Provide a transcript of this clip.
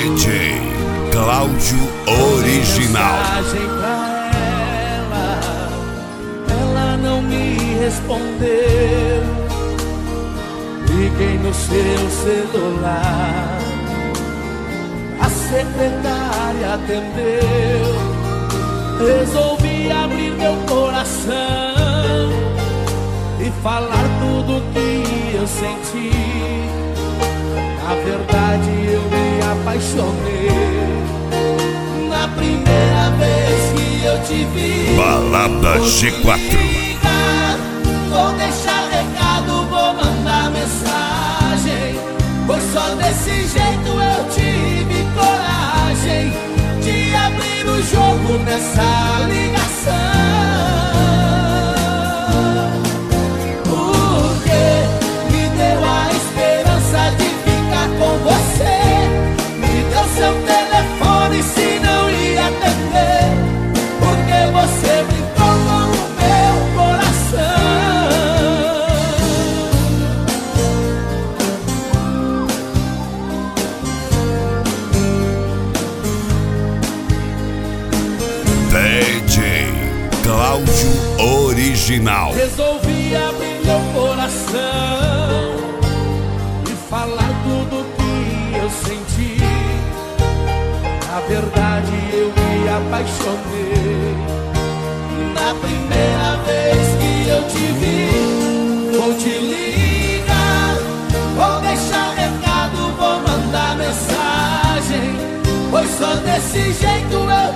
DJ Cláudio Original. Mensagem pra ela não me respondeu. Liguei no seu celular, a secretária atendeu. Resolvi abrir meu coração e falar tudo que eu senti. Na verdade eu me apaixonei na primeira vez que eu te vi. Balada G4. Vou deixar recado, vou mandar mensagem, pois só desse jeito eu tive coragem de abrir o jogo nessa ligação. Porque me deu a esperança de ficar com você, me deu seu telefone se não ia atender, porque você brincou com o meu coração. DJ Cláudio Original. Resolvi abrir meu coração e falar tudo que eu senti. Na verdade eu me apaixonei na primeira vez que eu te vi. Vou te ligar, vou deixar recado, vou mandar mensagem, pois só desse jeito eu